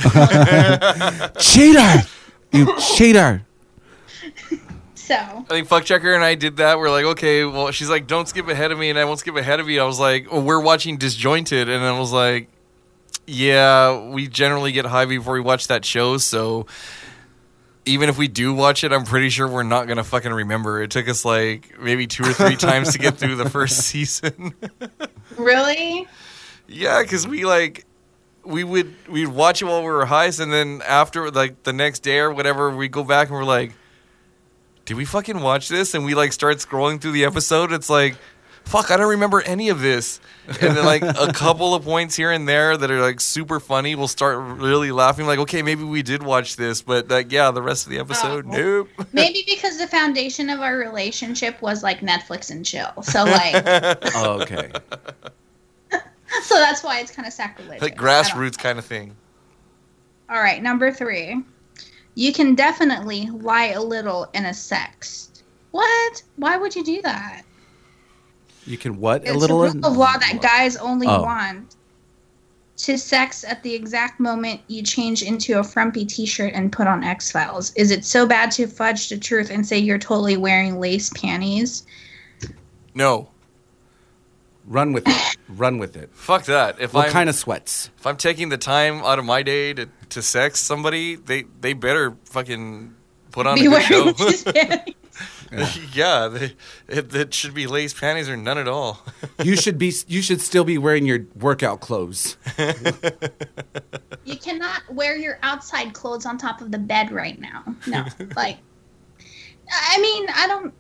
Cheater! You cheater! So I think Fuck Checker and I did that. We're like, okay, well, she's like, don't skip ahead of me, and I won't skip ahead of you. I was like, oh, we're watching Disjointed, and I was like, yeah, we generally get high before we watch that show, so even if we do watch it, I'm pretty sure we're not gonna fucking remember. It took us like maybe two or three times to get through the first season. really, Yeah, because we like we would we'd watch it while we were high, and then after like the next day or whatever, we go back and we're like, did we fucking watch this? And we like start scrolling through the episode. It's like, fuck, I don't remember any of this. And then like a couple of points here and there that are like super funny, we'll start really laughing. Like, okay, maybe we did watch this, but like, yeah, the rest of the episode, Oh. nope. maybe because the foundation of our relationship was like Netflix and chill. So like, Oh, okay. so that's why it's kind of sacrilegious. Like I don't- grassroots kind of thing. All right, number three. You can definitely lie a little in a sext. What? Why would you do that? You can what? It's a little. a rule of law that guys only Oh. want to sex at the exact moment you change into a frumpy t-shirt and put on X-Files. Is it so bad to fudge the truth and say you're totally wearing lace panties? No. Run with it. Run with it. Fuck that. If What I'm kind of sweats? if I'm taking the time out of my day to, to sex somebody, they, they better fucking put on Be a good show. wearing these panties. yeah, they, it, it should be lace panties or none at all. You should be. You should still be wearing your workout clothes. You cannot wear your outside clothes on top of the bed right now. No, like, I mean, I don't,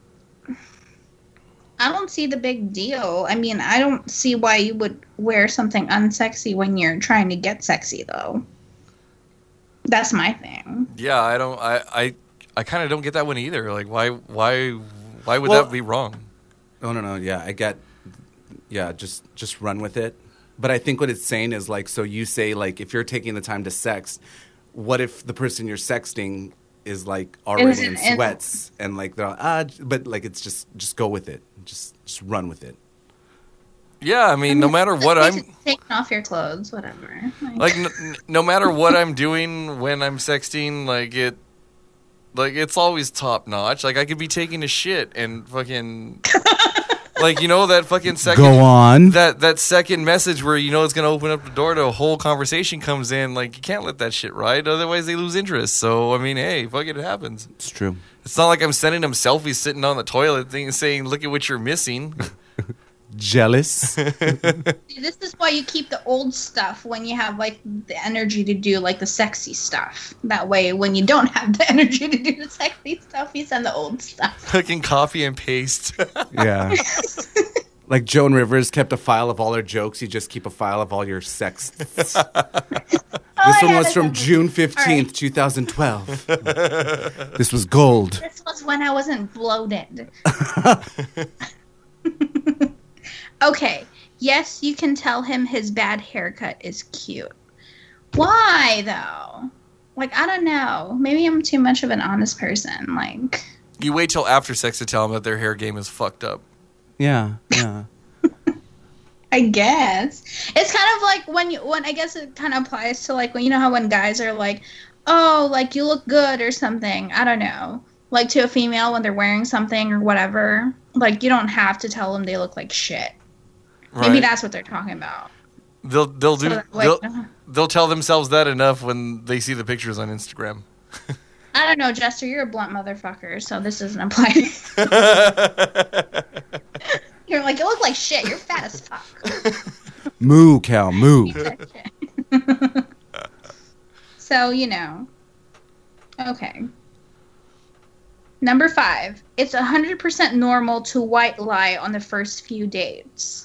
I don't see the big deal. I mean, I don't see why you would wear something unsexy when you're trying to get sexy, though. That's my thing. Yeah, I don't. I I, I kind of don't get that one either. Like, why why why would Well- that be wrong? Oh no no yeah I get. Yeah, just just run with it. But I think what it's saying is like, so you say like, if you're taking the time to sex, what if the person you're sexting is like already in and- sweats and like they're ah, but like it's just just go with it. Just just run with it. Yeah, I mean, no matter what I'm taking off your clothes, whatever. like, n- no matter what I'm doing when I'm sexting, like it, like it's always top notch. Like I could be taking a shit and fucking, like you know that fucking second. Go on. That that second message where you know it's gonna open up the door to a whole conversation comes in. Like you can't let that shit ride, otherwise they lose interest. So I mean, hey, fuck it, it happens. It's true. It's not like I'm sending them selfies sitting on the toilet thing saying, "Look at what you're missing." Jealous. See, this is why you keep the old stuff when you have like the energy to do like the sexy stuff. That way, when you don't have the energy to do the sexy stuff, you send the old stuff. Fucking copy and paste. Yeah. Like Joan Rivers kept a file of all her jokes. You just keep a file of all your sex. This Oh, one yeah, was that's from a- June fifteenth, All twenty twelve. This was gold. This was when I wasn't bloated. Okay. Yes, you can tell him his bad haircut is cute. Why though? Like I don't know. Maybe I'm too much of an honest person. Like You wait till after sex to tell them that their hair game is fucked up. Yeah, yeah. I guess it's kind of like when you when I guess it kind of applies to like when you know how when guys are like, oh, like you look good or something. I don't know. Like to a female when they're wearing something or whatever. Like you don't have to tell them they look like shit. Right? Maybe that's what they're talking about. They'll they'll do So that, like, they'll, uh, they'll tell themselves that enough when they see the pictures on Instagram. I don't know, Jester. You're a blunt motherfucker, so this doesn't apply to you. You're like, you look like shit. You're fat as fuck. Moo, cow, moo. Eat that shit. So, you know. Okay. Number five. It's one hundred percent normal to white lie on the first few dates.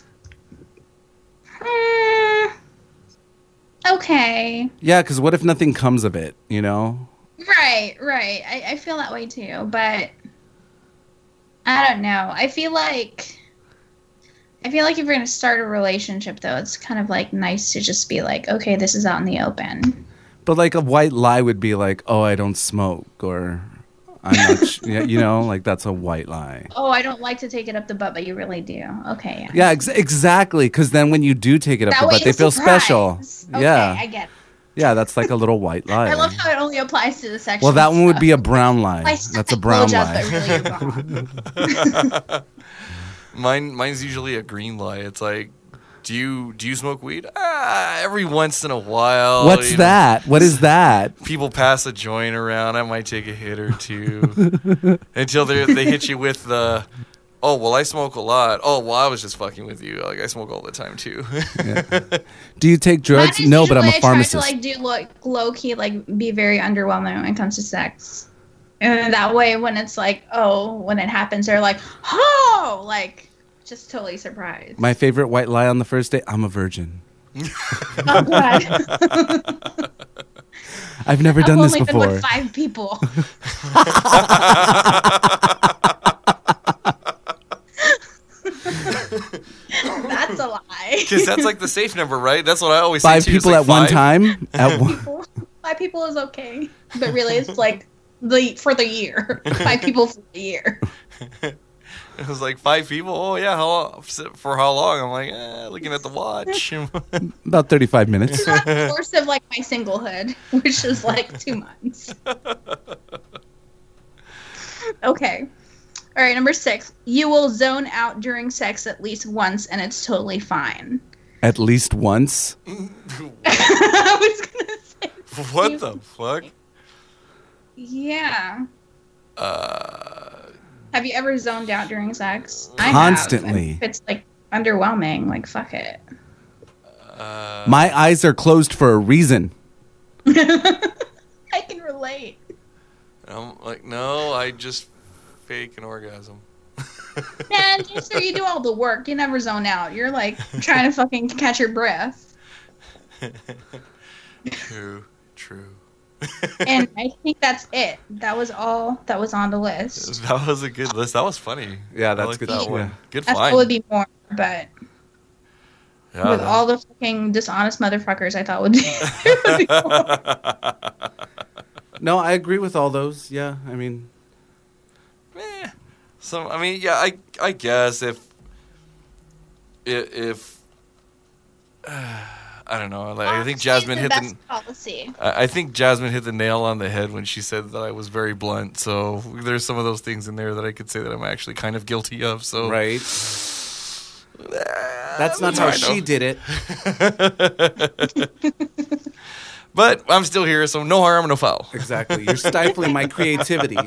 Hmm. Okay. Yeah, because what if nothing comes of it, you know? Right, right. I, I feel that way too, but I don't know. I feel like I feel like if you're gonna start a relationship though, it's kind of like nice to just be like, okay, this is out in the open. But like a white lie would be like, oh, I don't smoke, or I'm not, sh- yeah, you know, like that's a white lie. Oh, I don't like to take it up the butt, but you really do. Okay, yeah. Yeah, ex- exactly. Because then when you do take it up That the way butt, they it's feel surprise. special. Okay, Yeah, I get it. yeah, that's like a little white lie. I love how it only applies to the sexual Well, that one would stuff. be a brown lie. I That's a brown apologize, lie. but really you're wrong. Mine mine's usually a green lie. It's like, do you do you smoke weed? Ah, every once in a while. What's you know. that? What is that? People pass a joint around. I might take a hit or two until they they hit you with the, oh well, I smoke a lot. Oh well, I was just fucking with you. Like I smoke all the time too. Do you take Mine drugs? is No, but I'm a usually pharmacist. I try to like do like low key, like be very underwhelming when it comes to sex, and that way when it's like, oh, when it happens, they're like, oh, like just totally surprised. My favorite white lie on the first date: I'm a virgin. Oh god, I've never I've done this only been before. with five people. That's a lie. Because that's like the safe number, right? That's what I always Five say too. It's people like at one five. time. At one. People- Five people is okay, but really, it's like the for the year. Five people for the year. It was like five people. Oh yeah, how long, for how long? I'm like, eh, looking at the watch. About thirty-five minutes. Throughout the course of like my singlehood, which was like two months. Okay. All right, number six. You will zone out during sex at least once, and it's totally fine. At least once? I was gonna say. What you- the fuck? Yeah. Uh, Have you ever zoned out during sex? I have, Constantly. and if it's like underwhelming, like fuck it. uh, My eyes are closed for a reason. I can relate. I'm like, no, I just fake an orgasm. Man, just so you do all the work, you never zone out. You're like trying to fucking catch your breath. True, true. And I think that's it. That was all that was on the list. That was a good list. That was funny. Yeah, I that's like good. That Yeah. one. Good I thought find. it would be more, but Yeah, with that- all the fucking dishonest motherfuckers, I thought would be, would be more. No, I agree with all those. Yeah, I mean, Eh. So I mean, yeah, I I guess if if, if uh, I don't know, like I think Jasmine hit the the best policy. I I think Jasmine hit the nail on the head when she said that I was very blunt. So there's some of those things in there that I could say that I'm actually kind of guilty of. So right? eh, That's not that's how fine, she though. did it. But I'm still here, so no harm, no foul. Exactly. You're stifling my creativity.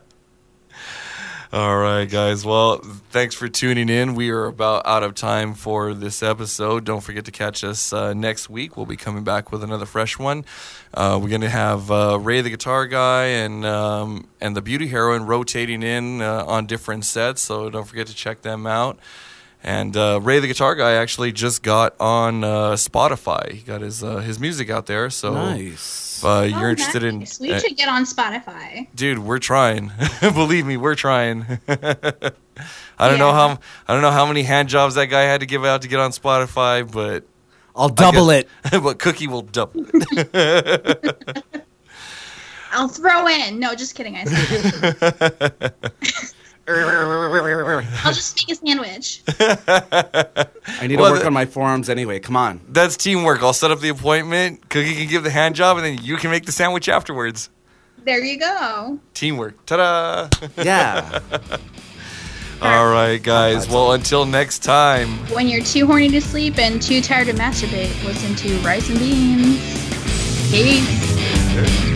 All right, guys. Well, thanks for tuning in. We are about out of time for this episode. Don't forget to catch us uh, next week. We'll be coming back with another fresh one. Uh, we're going to have uh, Ray the Guitar Guy and um, and the Beauty Heroine rotating in uh, on different sets, so don't forget to check them out. And uh, Ray the Guitar Guy actually just got on uh, Spotify. He got his uh, his music out there. So Nice. if uh, you're Oh, interested nice. in... We uh, should get on Spotify. dude, we're trying. Believe me, we're trying. I don't know Yeah. how I don't know how many hand jobs that guy had to give out to get on Spotify, but I'll double I it. guess- but Cookie will double it. I'll throw in. No, just kidding. I said. I'll just make a sandwich. I need to Well, work the- on my forearms anyway. Come on. That's teamwork. I'll set up the appointment. Cookie can give the hand job, and then you can make the sandwich afterwards. There you go. Teamwork. Ta-da! Yeah. All right, guys. Well, until next time. When you're too horny to sleep and too tired to masturbate, listen to Rice and Beans. Peace.